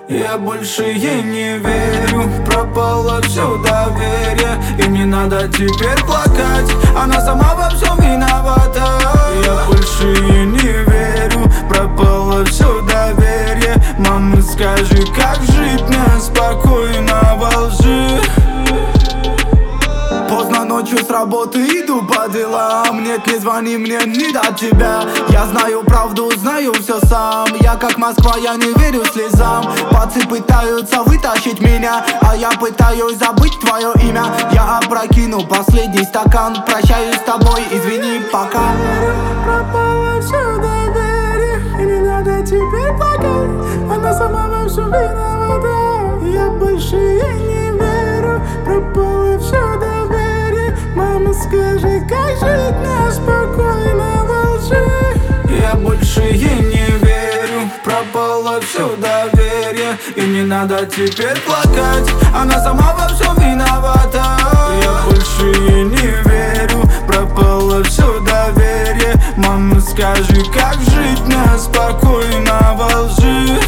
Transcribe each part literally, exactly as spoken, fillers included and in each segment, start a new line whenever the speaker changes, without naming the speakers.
Я больше ей не верю, пропало все доверие, и не надо теперь плакать, она сама во всем виновата. Я больше ей не верю, пропало все доверие. Мама, скажи, как жить мне спокойно во лжи? Поздно ночью с работы иду по делам. Нет, не звони мне, не до тебя. Я знаю правду, знаю все сам. Я как Москва, я не верю слезам. Пацы пытаются вытащить меня, а я пытаюсь забыть твое имя. Я опрокину последний стакан, прощаюсь с тобой, извини, пока.
Пропало все доверие, и не надо теперь плакать, она сама во всем виновата. Я больше ей не верю, пропало все доверие. Мама, скажи, как жить мне спокойно во лжи?
Я больше ей не верю, пропало все доверие, и не надо теперь плакать, она сама во всем виновата. Я больше ей не верю, пропало все доверие. Мама, скажи, как жить мне спокойно во лжи?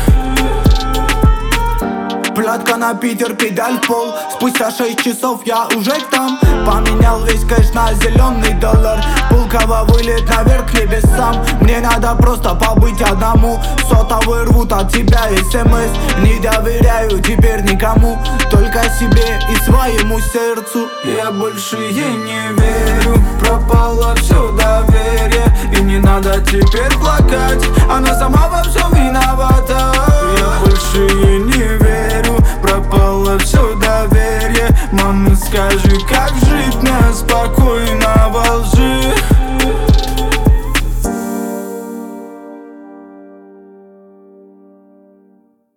Платка на Питер, педаль в пол. Спустя шесть часов я уже там. Поменял весь кэш на зеленый доллар. Пулково вылет наверх к небесам. Мне надо просто побыть одному. Сотовый рвут от тебя смс. Не доверяю теперь никому, только себе и своему сердцу. Я больше ей не верю, пропало все доверие, и не надо теперь плакать, она сама во всем виновата. Я больше ей не верю, пропало все доверие. Мама, скажи, как жить мне спокойно во лжи?